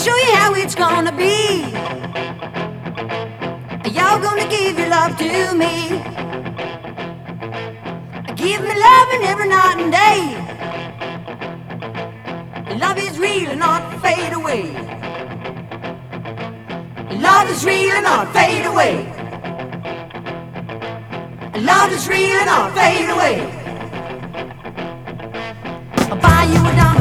show you how it's gonna be. You're gonna give your love to me. Give me loving every night and day. Love is real and not fade away. Love is real and not fade away. Love is real and not fade away. I'll buy you a diamond.